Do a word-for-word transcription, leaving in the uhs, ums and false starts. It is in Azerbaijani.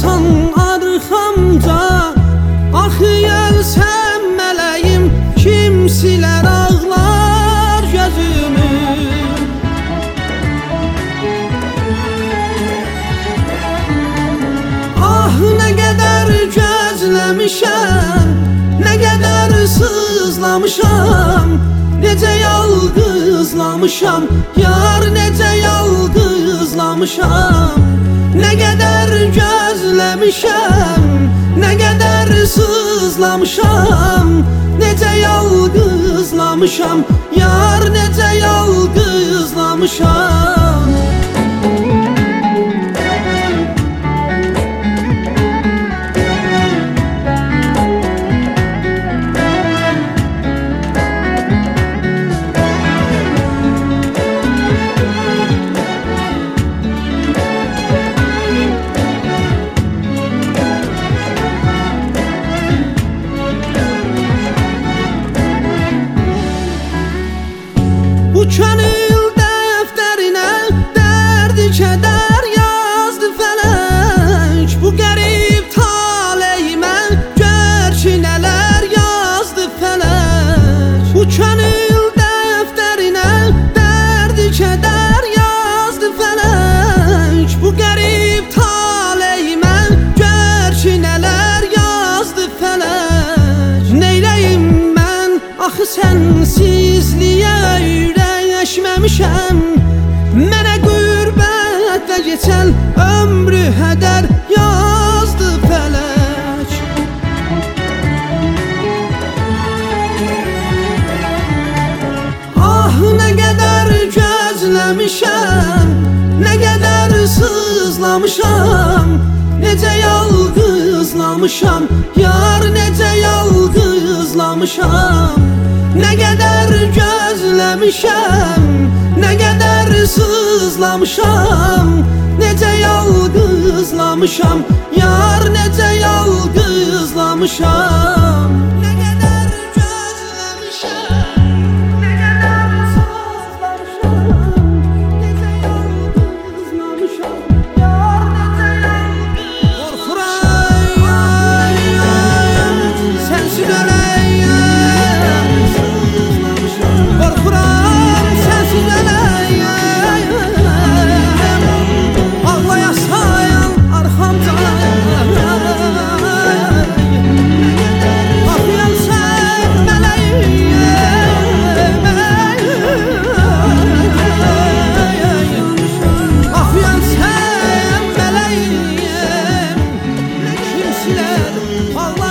qalsan arxamca, axı gəlsən mələyim, kim silər ağlar gözümü. Ah, nə qədər gözləmişəm, nə qədər sızlamışam, necə yalqızlamışam, yar necə yalqızlamışam. Nə qədər gözləmişəm, nə qədər sızlamışam, necə yalqızlamışam, yar necə yalqızlamışam. Bu könül dəftərinə dərdi kədər yazdı fələk, bu qərib taleyimə gör ki nələr yazdı fələk. Bu könül dəftərinə dərdi kədər yazdı fələk, bu qərib taleyimə gör ki nələr yazdı fələk. Neyləyim mən axı sənsizliyə ürəkləşməmişəm, mənə qürbətdə keçən ömrü hədər yazdı fələk. Ah, nə qədər gözləmişəm, nə qədər sızlamışam, necə yalqızlamışam, yar necə yalqızlamışam. Nə qədər gözləmişəm, nə qədər sızlamışam, necə yalqızlamışam, yar necə yalqızlamışam. Nə qədər gözləmişəm, nə qədər sızlamışam, necə yalqızlamışam, yar necə yalqızlamışam. Qorxuram, sənsiz öləyəm, Allah